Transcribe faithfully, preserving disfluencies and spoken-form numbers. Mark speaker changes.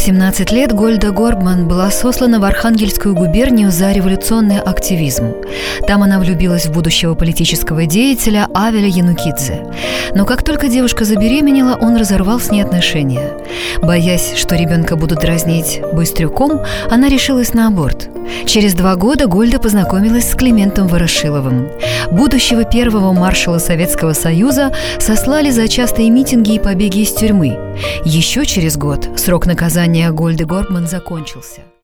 Speaker 1: восемнадцать лет Гольда Горбман была сослана в Архангельскую губернию за революционный активизм. Там она влюбилась в будущего политического деятеля Авеля Янукидзе. Но как только девушка забеременела, он разорвал с ней отношения. Боясь, что ребенка будут дразнить быстрюком, она решилась на аборт. Через два года Гольда познакомилась с Климентом Ворошиловым. Будущего первого маршала Советского Союза сослали за частые митинги и побеги из тюрьмы. Еще через год срок наказания Гольды Горбман закончился.